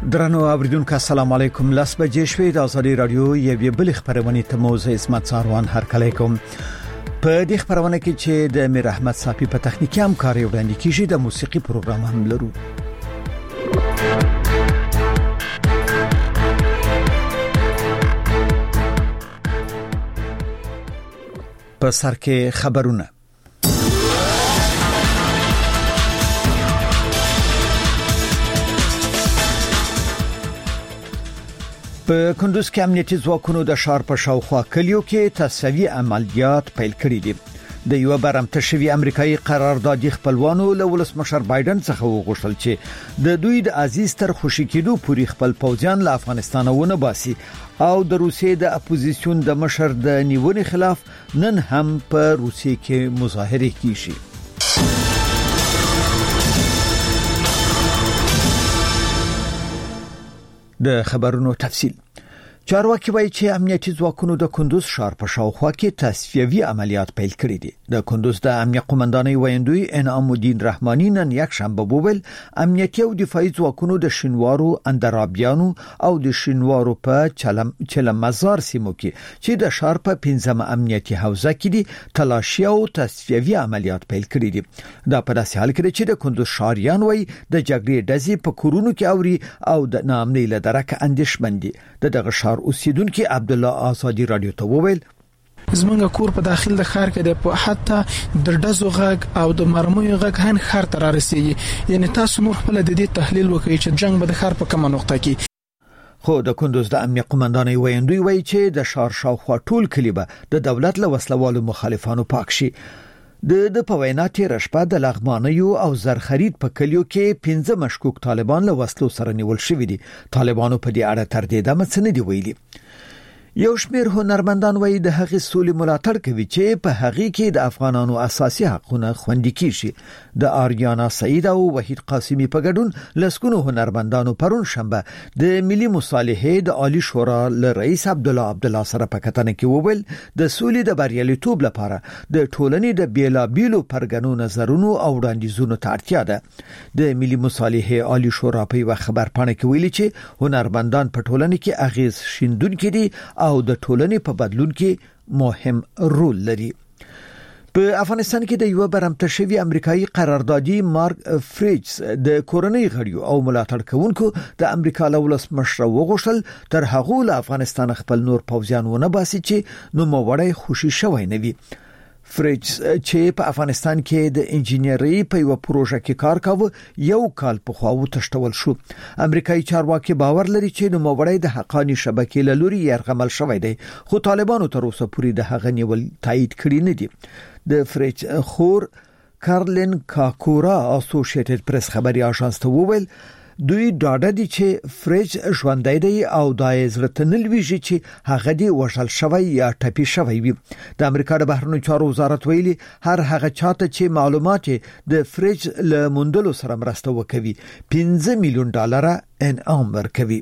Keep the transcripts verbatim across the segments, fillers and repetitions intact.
درنو اوریدونکو السلام علیکم. لاس بجې شوې د ازادي رادیو یوې بل خبرونه ته موضوع اسمت ساروان هر کله کوم. په دې خبرونه کې چې د میر احمد صافي په تخنیکی همکاري وړاندې کیږي د موسیقي پروګرام هم لرو. په سر کې خبرونه. په کندوز کې امنیتي ځواکونو د ښار په شاوخوا کلیو کې تصفیې عملیات پیل کړي دي. د یو برمته شوی امریکایي قراردادي خپلوانو له ولسمشر بایدن څخه وغوښتل چې د دوی د عزیز تر خوشی کېدو پورې خپل پوځیان له افغانستان ونه باسي او د روسیې د اپوزیسیون د مشر د نیونې خلاف نن هم په روسیې کې مظاهره کیږي. د خبرونو تفصیل. چارواکي وایي چې امنیتي ځواکونو د کندوز ښار په شاوخوا کې تصفیوي عملیات پیل کړي دي. د کندوز د امنیت قومندانۍ ویاندوی انعام الدین رحماني نن یک شنبه بوبل امنیتي او دفاعي ځواکونو د شینوارو اندرابیانو او د شینوارو په چلم چلم مزار سیمو کې چې د ښار په پنځمه امنیتي حوزه کې دي تلاشي او تصفیوي عملیات پیل کړي دي. دا په داسې حال کې چې د کندوز ښاریان وایي د جګړې ډزې په کورونو کې اوري او د ناامنۍ له درکه اندېښمن دي. دغه ښار اوسیدونکو عبد الله آزادی رادیو ته وویل زمونږ کور په داخل د ښار کې د په حتی د ډزو غږ او د مرموي غږ هن ښار ته رارسېږي. یعنی تاسو نور خپل د دې تحلیل وکړئ چې جنگ به د ښار په کومه نقطه کې. خو د کندوز د امنیت قومندانۍ ویاندوی وایي چې د ښار شاوخوا ټول کلی به د دولت له وسلوالو مخالفانو پاک شي. د د پوینا تیر شپه د لغمانیو او زرخرید په کلیو کې پنځه مشکوک طالبان له وسلو سره نیول شوی دي. طالبانو په دې اړه تر دې دمه څه نه دی ویلي. یو شمېر هنرمندان وایي د هغې سولې ملاتړ کوي چې په هغې کې د افغانانو اساسي حقونه خوندي کیږي. د آریانا سعید او وحید قاسمی په ګډون لسکونو هنرمندانو پرون شنبه د ملي مصالحې د عالی شورا له رئیس عبد الله عبد الله سره په کتنه کې وویل د سولې د بریالیتوب لپاره د ټولنې د بیلابیلو پرګنو نظرونو او وړاندیزونو ته اړتیا ده. د ملي مصالحې عالی شورا په یو خبر پاڼه کې ویلي چې هنرمندان په ټولنه کې اغیز شیندونکي دي او د ټولنې په بدلون کې مهم رول لري. په افغانستان کې د یو برمته شوی امریکایي قراردادي مارک فریجز د کورنۍ غړیو او ملاتړ کوونکو د امریکا له ولسمشر وغوښتل تر هغه له افغانستان خپل نور پوځیان ونه باسي چې نو موړی خوشي شوی نه وي. فریجز چې په افغانستان کې د انجینری په یو پروژه کې کار کاوه یو کال په خواو تشتول شو. امریکایي چارواکي باور لري چې نو موړی د حقانی شبکې له لوري يرغمل شوی دی خو طالبانو تر اوسه پورې د هغه نیول تایید کړی نه دي. د فریج خور کارلین کاکورا اسوسییټډ پریس خبري اژانس ته وویل دوی ډاډه دي چې فریج ژوندۍ دی او دای زړه نه لويږي چې هغه دی وشل شوی یا ټپي شوی وي. د امریکا د بهرنیو چارو وزارت ویلي هر هغه چاته چې معلومات د فریج له موندلو سره مرسته وکوي پنځه میلیون ډالر انعام ورکوي.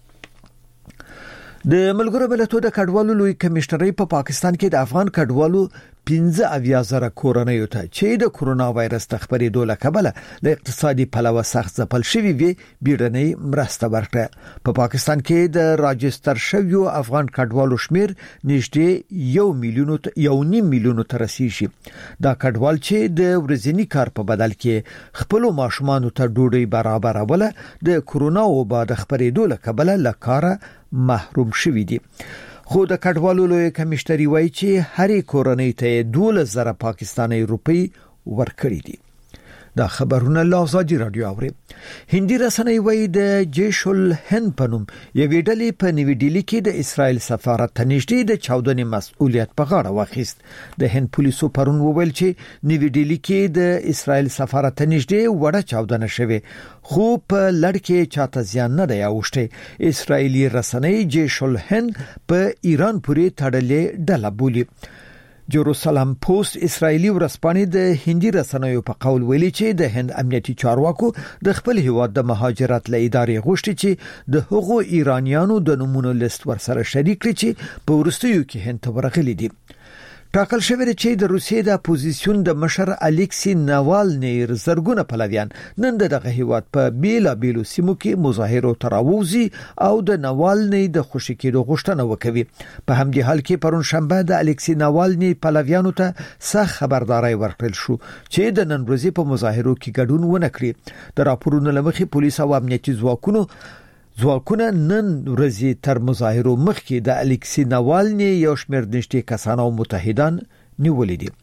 د ملګرو ملتونو د کډوالو لوی کمشنري په پاکستان کې د افغان کډوالو پنځه اویا زره کورنۍ ته چې د کورونا وایرس د خبرېدو له کبله له اقتصادي پلوه سخت ځپل شوی وي بیړنۍ مرسته ورکړه. په پا پاکستان کې د راجستر شویو افغان کډوالو شمیر نږدې یو میلیون یو نیم میلیون ته رسیدي. دا کډوال چې د ورځني کار په بدل کې خپل ماشومان ته ډوډۍ برابروله د کورونا وبا د خبرېدو له کبله له کاره محروم شوی دي. خو د کډوالو لوی کمشنري وایي چې هرې کورنۍ ته دولس زره پاکستاني روپی ورکړي دي. دا خبرونه له ازادي رادیو اوري. هندي رسنۍ وایي د جیش الهند پنوم یوې ډلې په نیوی ډیلی کې د اسرائیل سفارت ته نږدې د چاودنې مسؤلیت په غاړه واخیست. د هند پولیسو پرون وویل چې نیوی ډیلی کې د اسرائیل سفارت ته نږدې وړه چاودنه شوه خو په لړ کې چاته زیان نه دی اوښته. اسرائیلي رسنۍ جیش الهند په ایران پورې تړلې ډله بولي. جروسالم پوسټ اسرایلی ورسپانې د هندي رسنیو په قول ویلي چې د هند امنیتي چارواکو د خپل هیواد د مهاجرت له ادارې غوښتي چې د هغو ایرانیانو د نمونه لیست ورسره شریک کړي چې په ورستیو کې هند ته ورغلي دي. ټاکل شوی چې د روسیې د اپوزیسیون د مشر الکسی ناوالنی زرګونه پلویان نن دغه هیواد په بیلا بیلو سیمو کې مظاهرو تراوزی او د ناوالنی د خوشی کېدو غوښتنه وکوي. په همدې حال کې پرون شنبه د الکسی ناوالنی پلویانو ته سخت خبرداري ورکړل شو چې د نن ورځې په مظاهرو کې ګډون ونه کړي. د راپورونو لمخې پولیس او امنیتي ځواکونو ځواکونه نن ورځې تر مظاهرو مخکې د الکسی ناوالنی یو شمېر نږدې کسان او متحدان نیولې دي.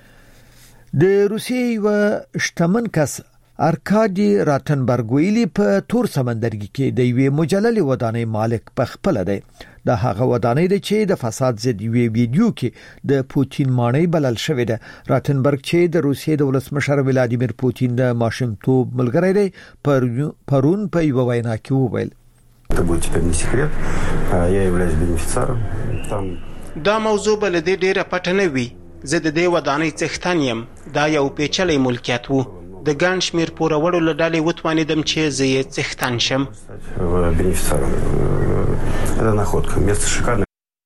د روسیې یو شتمن کس ارکادي راتنبرګ ویلي په تور سمندرګي کې د یوې مجللې ودانۍ مالک په خپل دی. د هغه ودانۍ د چې د فساد ضد یوې ویډیو کې د پوتین مانۍ بلل شوې ده. راتنبرګ چې د روسیې د ولسمشر ولادیمیر پوتین د ماشومتوب ملګری دی پرون په یو وینا کې وویل Это будет теперь не секрет. Я являюсь бенефициаром. Там دا موضوع بل دې ډیره پټه نه وي. زه د دې ودانۍ څښتن یم. دا یو پیچلی ملکیت وو. د ګڼ شمېر پوروړو له ډلې وتوانېدم چې زه یې څښتن شم. бенефициаром. Это находка. Место шикарное.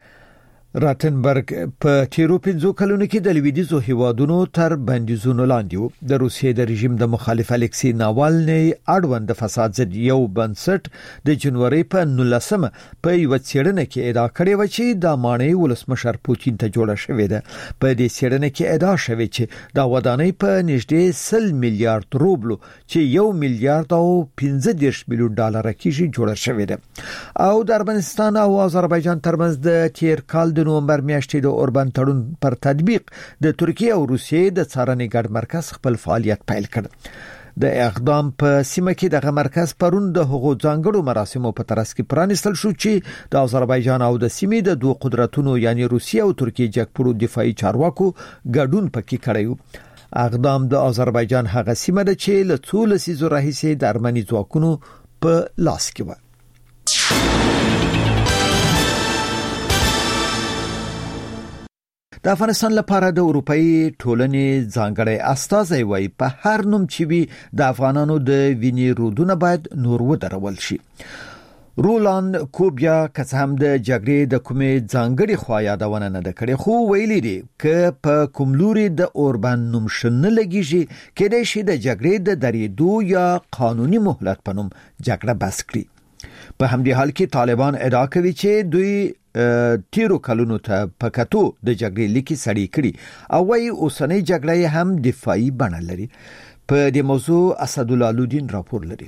راتنبرګ په تیرو پنځو کلونو کې د لویدیزو هیوادونو تر بندیزونو لاندې و. د روسیې د رژیم د مخالف الکسی ناوالنی اړوند د فساد ضد یو بنسټ د جنوري په نولسمه په یو څېړنه کې ادعا کړې و چې د مانۍ ولسمشر پوتین ته جوړه شوې ده. په دې څېړنه کې ادعا شوې چې دا ودانۍ په نږدې سل میلیارډ روبلو چې یو میلیارډ او پنځه دېرش میلیون ډالر کې جوړه شوې ده. او د ارمنستان او آذربایجان ترمنځ د تیر کال د نومبر میاشتې د اوربان تړون پر تطبیق د ترکیه او روسیې د څارنې ګډ مرکز خپل فعالیت پیل کړ. د اقدام په سیمه کې دغه مرکز پرون د هغو ځانګړو مراسمو په ترڅ کې پرانیستل شو چې د آذربایجان او د سیمې د دوه قدرتونو یعنی روسیه او ترکیه جګپړو دفاعي چارواکو ګډون پکې کړی. اقدام د آذربایجان هغه سیمه ده چې له څو لسیزو راهیسې د ارمني ځواکونو په لاس کې و. د افغانستان لپاره د اروپאי ټولنې ځانګړی استازی وایي په هر نوم چې وي د افغانانو د وینې رودونه باید نور ودرول شي. رولاند کوبیا که هم د جګړې د کومې ځانګړي خوا یادونه نه ده کړې خو ویلي دي چې په کوم لوري د اوربان نوم شنه لګیږي کېدای شي د جګړې د درېدو یا قانوني مهلت په نوم جګړه بس کړي. په همدې حال کې طالبان ادعا کوي چې دوی تیرو کلونو ته پکاتو د جګړې لیکي سړی کړي او وايي اوسنۍ جګړه هم دفاعي بڼه لري. په دې موضوع اسد الله لودین راپور لري.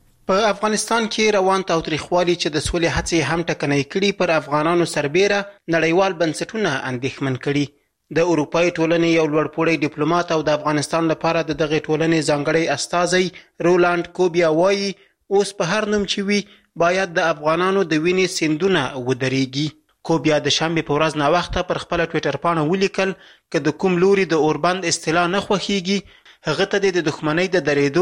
په افغانستان کې روان تاوتریخوالي چې د سولې هڅې هم ټکنۍ کړي پر افغانانو سربېره نړیوال بنسټونه اندېښمن کړي. د اروپאי ټولنې یو لوړپوړی ډیپلوماټ او د افغانستان لپاره د دغه ټولنې ځانګړی استازی رولاند کوبیا وایي اوس په هر نوم چې وي باید د افغانانو د وینې سیندونه ودرېږي. کوبیا د شنبې په ورځ ناوخته پر خپل ټویټر پاڼه ولیکل چې د کوم لوري د اوربند اصطلاح نه خوښیږي هغه ته د دښمنۍ د درېدو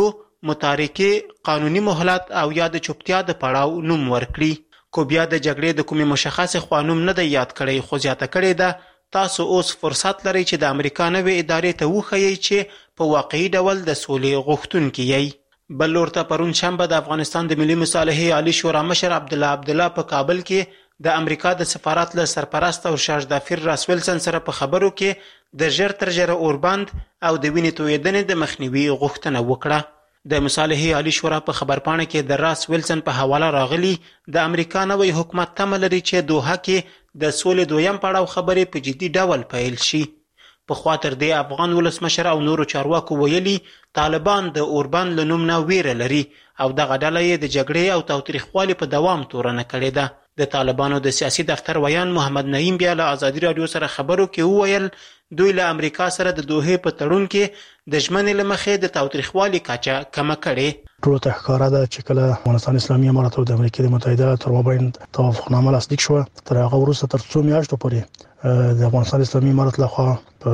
متارکې قانوني مهلت او یا د چوپتیا د پړاو نوم ورکړي. کوبیا د جګړې د کومې مشخص خوا نوم نه دی یاد کړی خو زیاته کړې ده تاسو اوس فرصت لرئ چې د امریکا نوې ادارې ته وښیئ چې په واقعي ډول د سولې غوښتونکي یئ. بل لور ته پرون شنبه د افغانستان د ملي مصالحې عالی شورا مشر عبدالله عبدالله په کابل کې د امریکا د سفارت له سرپرست او شاژدافیر راس ویلسن سره په خبرو کې د ژر تر ژره اوربند او د وینې تویېدنې د مخنیوي غوښتنه وکړه. د مصالحې عالی شورا په خبرپاڼه کې د راس ویلسن په حواله راغلی د امریکا نوی حکومت تمه لري چې دوحه کې د سولې دویم پړاو خبرې په جدي ډول پیل شي. په خاطر د افغان ولسمشر او نورو چارواکو ویلي طالبان د اوربند له نوم نه ویره لري او دغه ډله یې د جګړې او تاوتریخوالي په دوام تورنه کړې ده. د طالبانو د سیاسي دفتر ویان محمد نعیم بیا له ازادي رادیو سره خبرو کې وویل دوی له امریکا سره د دوحې په تړون کې د ژمنې له مخې د تاوتریخوالي کچه کمه کړې. ټولو ته ښکاره ده چې کله افغانستان اسلامي امارات او د امریکا متحده تر مابین توافقنامه لاسلیک شوه تر هغه وروسته تر څو میاشتو پورې د افغانستان اسلامي امارات لخوا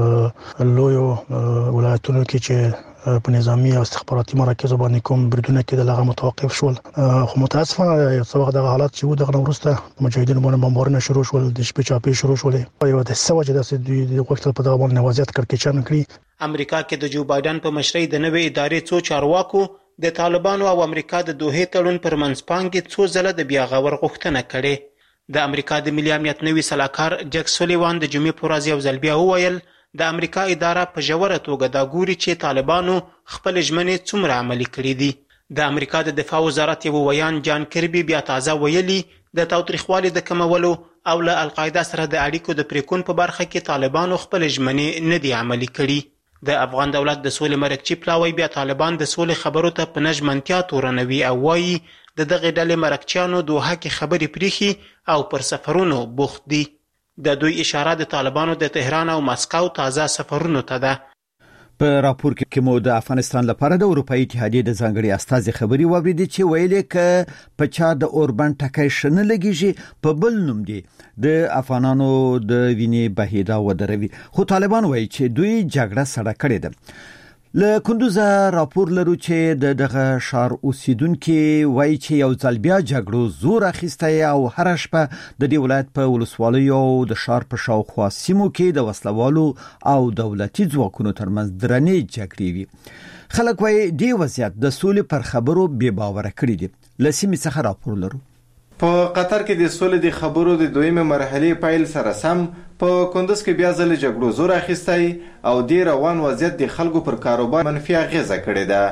په لویو ولایتونو کې چې په نظامی او استخباراتي مراکز باندې کوم بریدونه کې د لغه متوقف شول خو متاسفانه یو څه وخت د حالات چې و دغه وروسته مجاهدینو باندې بمبارونه شروع شول د شپې چاپی شروع شولې یو د سوجه د دوی د وخت په دغه باندې وضعیت کړکېچن کړی. امریکا کې د جو بایدن په مشرۍ د نوې ادارې څو چارواکو د طالبانو او امریکا د دوحې تړون پر منځپانګې څو ځله د بیا غور غوښتنه کړې. د امریکا د ملي امنیت نوي سلاکار جک سولیوان د جمعې په ورځ یو ځل بیا وویل د امریکا اداره په ژوره توګه دا ګوري چې طالبانو خپل ژمنې څومره عملي کړي دي. د امریکا د دفاع وزارت یو ویان جان کربي بیا تازه ویلي د تاوتریخوالي د کمولو او له القاعده سره د اړیکو د پریکون په برخه کې طالبانو خپل ژمنې نه دي عملي کړي. د افغان دولت د سولې مرکچی پلاوی بیا طالبان د سولې خبرو ته په نژمنتیا تورنوي او وایي د دغه ډلې مرکچیانو دوحه کې خبرې پریخي او پر سفرونو بوخت دي. د دوی اشاره د طالبانو د تهران او مسکو تازه سفرونو ته ده. په راپور کې مو د افغانستان لپاره د اروپאי اتحادیې د ځانګړي استازي خبري واوریدي چې ویلي ک په چا د اوربن ټکای شنه لګیږي په بل نوم دي د افغانانو د وینې بهیدا ودروي، خو طالبان وایي چې دوی جګړه سره کړې ده. له کندوز راپور لرو چې د دغه شار اوسیدونکو وایي چې یو ځل بیا جګړو زور اخیسته او هر شپه د دې ولایت په ولسوالیو او د شار په شاوخوا سیمو کې د وسلوالو او دولتي ځواکونو ترمنځ درنې جګړې وي. خلک وایي دې وضعیت د سولې پر خبرو بې باوره کړی دي. لسیمې څخه راپور لرو. په قطر کې د سولې د خبرو د دویمه مرحله پیل سره سم په کندوز کې بیا ځل جګړو زور اخیستی او د روان وضعیت د خلکو پر کاروبار منفي اغیزه کړې ده.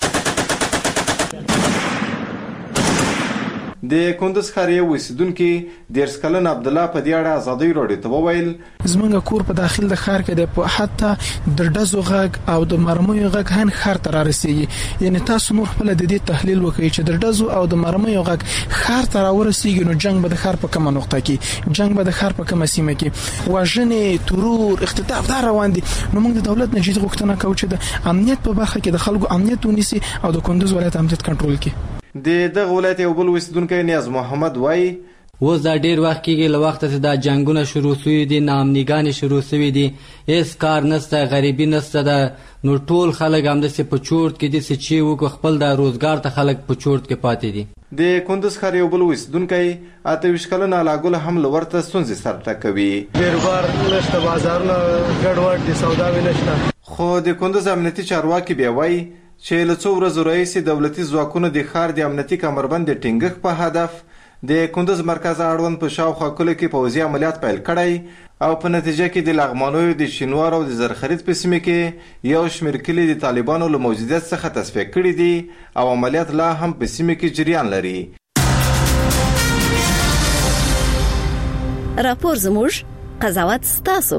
د کندوز ښار یو اوسیدونکي دیرش کلن عبد الله په دې اړه ازادي راډیو ته وویل زمونږ کور په داخل د ښار کې د په حتی د ډزو غږ او د مرمیو غږ هن ښار ته رارسیږي. یعنی تاسو نور خپل د دې تحلیل وکړئ چې د ډزو او د مرمیو غږ ښار ته راورسیږي نو جنگ به د ښار په کومه نقطه کې جنگ به د ښار په کومه سیمه کې وژنې ترور اختطاف دا روان دي. نو موږ د دولت نه جدي غوښتنه کوو چې د امنیت په برخه کې د خلکو امنیت ونیسي او د کندوز ولایت امنیت کنټرول کړي. د دغه ولایت یو بل اوسیدونکی نیاز محمد وایي اوس دا ډیر وخت کېږي له وخته چې دا جنگونه شروع شوي دي، ناامنیګانې شروع شوي دي، هیڅ کار نشته، غریبي نشته ده، نو ټول خلک همداسې په چورت کې دي چې وکړو خپل د روزګار ته خلک په چورت کې پاتې دي. د کندوز ښار یو بل اوسیدونکی اته ویشت کلن علاګل هم له ورته ستونزې سره ټکوي. بیروبار نشته، بازارونه ګډوډ دي، سوداوي نشته. خو د کندوز امنیتي چارواکي بیا وایي چې له څو ورځو راهیسې دولتي ځواکونو د ښار د امنیتي کمربند د ټینګښت په هدف د کندوز مرکز اړوند په شاوخوا کلو کې پوځي عملیات پیل کړی او په نتیجه کې د لغمانیو د شینوار او د زرخرید په سیمه کې یو شمېر کلي د طالبانو له موجودیت څخه تصفیه کړي دي او عملیات لا هم په سیمه کې جریان لري. راپور زموږ قضاوت ستاسو.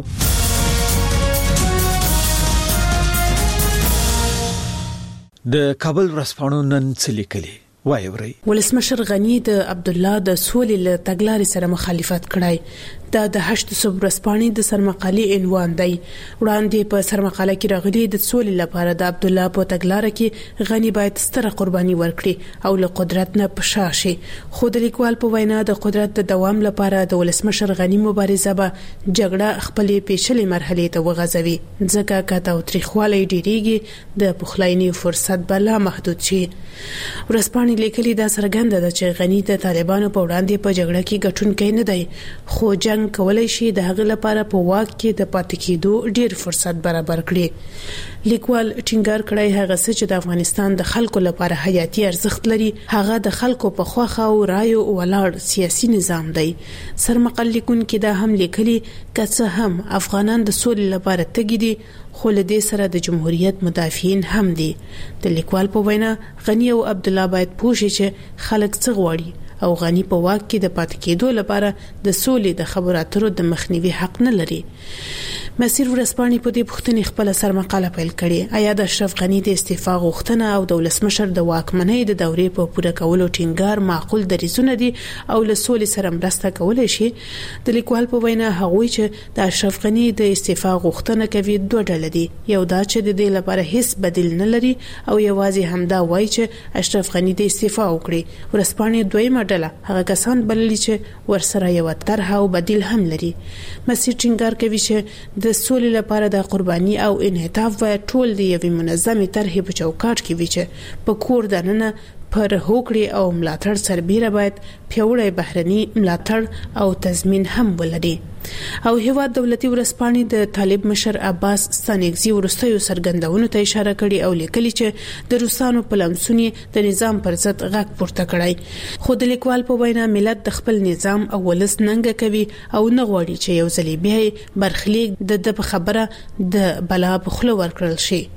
د کابل ورځپاڼو نن څه لیکلي وایي وري. ولسمشر غنی د عبد الله د سولې له تګلارې سره مخالفت کړای. دا د هشت صبح ورځپاڼې د سرمقالې عنوان دی. وړاندې په سرمقاله کې راغلي د سولې لپاره د عبد الله په تګلارې کې غنی باید ستره قرباني ورکړي او له قدرت نه پشا شي. خو د لیکوال په وینا د قدرت د دوام لپاره د ولسمشر غنی مبارزه به جګړه خپلې پیچلې مرحلې ته وغځوي، ځکه که تاوتریخوالی ډیریږي د پخلاینې فرصت به لا محدود شي. ورځپاڼې لیکلي دا څرګنده ده چې غنی د طالبانو په وړاندې په جګړه کې ګټونکی نه دی، خو جنگ کولای شي د هغه لپاره په واک کې د پاتې کېدو ډیر فرصت برابر کړي. لیکوال ټینګار کړی هغه څه چې د افغانستان د خلکو لپاره حیاتي ارزښت لري هغه د خلکو په خوخه او رایو ولاړ سیاسي نظام دی. سرمقال لیکونکي دا هم لیکلي که څه هم افغانان د سولې لپاره تږي دي خو له دې سره د جمهوریت مدافعین هم دي. د لیکوال په وینا غنی او عبد الله باید پوه شي چې خلک څه غواړي او غنی په واک کې د پاتې کېدو لپاره د سولې د خبرو اترو د مخنیوي حق نه لري. مسیر ورځپاڼې په دې پوښتنې خپل سرمقاله پیل کړې. آیا د اشرف غنی د استعفا غوښتنه او د ولسمشر د واکمنۍ د دورې په پوره کولو ټینګار معقول دریځونه دي او له سولې سره مرسته کولای شي؟ د لیکوال په وینا هغوی چې د اشرف غنی د استعفا غوښتنه کوي دوه ډلې دي. یو دا چې د دې لپاره هیڅ بدیل نه لري او یوازې همدا وایي چې اشرف غنی د استعفا وکړي. ورځپاڼې دویمه ډله هغه کسان بللي چې ورسره یو طرح او بدیل هم لري. مسیر ټینګار کوي چې د سولې لپاره د قرباني او انعطاف باید ټول د یوې منظمې طرحې په چوکاټ کې وي چې په کور دننه پر هوکړې او ملاتړ سربېره باید پیوړی بهرني ملاتړ او تضمین هم ولري. او هیواد دولتي ورسپانې د طالب مشر عباس ستانکزي ورستیو سرګندونو ته اشاره کړې او لیکلي چې د روسانو په لمسونی د نظام پر ضد غږ پورته کړی. خو د لیکوال په وینا ملت د خپل نظام او ولس ننګ کوي او نه غواړي چې یو ځلې بیا برخلیک د د خبره د بلا بخله ورکړل شي.